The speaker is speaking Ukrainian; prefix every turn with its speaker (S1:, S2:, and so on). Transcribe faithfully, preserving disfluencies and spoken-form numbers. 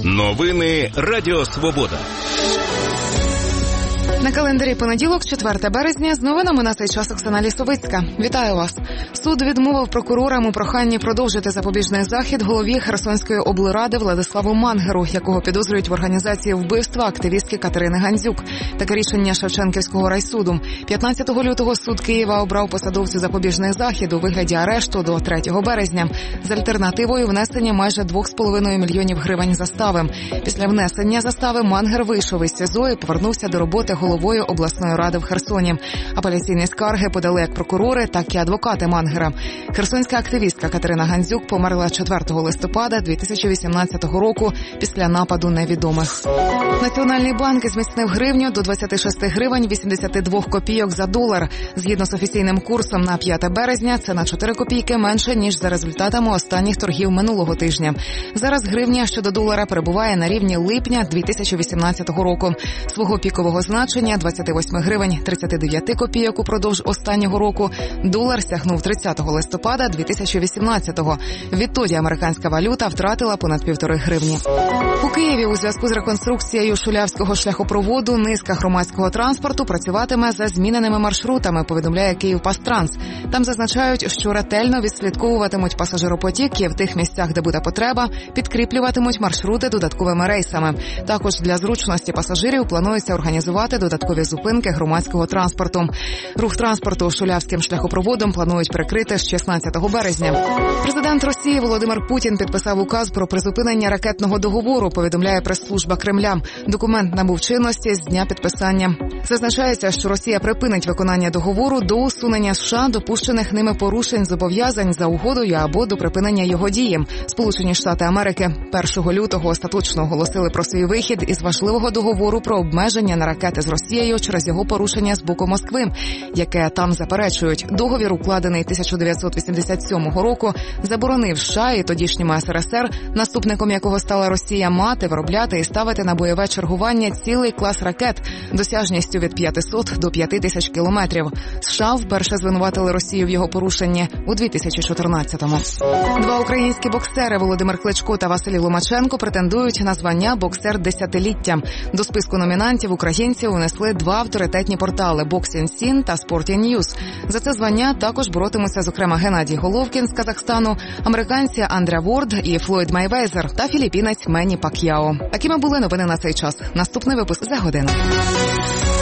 S1: Новини Радіо Свобода.
S2: На календарі понеділок, четверте березня, з новинами на цей час Оксана Лісовицька. Вітаю вас. Суд відмовив прокурорам у проханні продовжити запобіжний захід голові Херсонської облради Владиславу Мангеру, якого підозрюють в організації вбивства активістки Катерини Гандзюк. Таке рішення Шевченківського райсуду. п'ятнадцятого лютого суд Києва обрав посадовцю запобіжний захід у вигляді арешту до третього березня з альтернативою внесення майже двох з половиною мільйонів гривень застави. Після внесення застави Мангер вийшов із СІЗО і повернувся до роботи головою обласної ради в Херсоні. Апеляційні скарги подали як прокурори, так і адвокати Мангера. Херсонська активістка Катерина Гандзюк померла четвертого листопада дві тисячі вісімнадцятого року після нападу невідомих. Національний банк зміцнив гривню до двадцяти шести гривень вісімдесят два копійок за долар. Згідно з офіційним курсом на п'яте березня, це на чотири копійки менше, ніж за результатами останніх торгів минулого тижня. Зараз гривня щодо долара перебуває на рівні липня дві тисячі вісімнадцятого року. Свого пікового значення двадцяти восьми гривень тридцяти дев'яти копійок упродовж останнього року долар сягнув тридцятого листопада дві тисячі вісімнадцятого. Відтоді американська валюта втратила понад півтори гривні. У Києві у зв'язку з реконструкцією Шулявського шляхопроводу низка громадського транспорту працюватиме за зміненими маршрутами, повідомляє «Київпастранс». Там зазначають, що ретельно відслідковуватимуть пасажиропотік і в тих місцях, де буде потреба, підкріплюватимуть маршрути додатковими рейсами. Також для зручності пасажирів планується організувати додаткові зупинки громадського транспорту. Рух транспорту Шулявським шляхопроводом планують перекрити з шістнадцятого березня. Президент Росії Володимир Путін підписав указ про призупинення ракетного договору, повідомляє прес-служба Кремля. Документ набув чинності з дня підписання. Зазначається, що Росія припинить виконання договору до усунення США допущених ними порушень зобов'язань за угодою або до припинення його дії. Сполучені Штати Америки першого лютого остаточно оголосили про свій вихід із важливого договору про обмеження на ракети з Росією через його порушення з боку Москви, яке там заперечують. Договір, укладений тисяча дев'ятсот вісімдесят сьомого року, заборонив США і тодішньому ес ер ес ер, наступником якого стала Росія, мати, виробляти і ставити на бойове чергування цілий клас ракет досяжністю від п'ятисот до п'яти тисяч кілометрів. США вперше звинуватили Росію в його порушенні у дві тисячі чотирнадцятому. Два українські боксери Володимир Кличко та Василій Ломаченко претендують на звання «Боксер десятиліття». До списку номінантів українців внесли два авторитетні портали «Boxing Scene» та «Sporting News». За це звання також боротимуться, зокрема, Геннадій Головкін з Казахстану, американці Андре Ворд і Флойд Мейвезер та філіппінець Менні Пак'яо. Такими були новини на цей час. Наступний випуск за годину.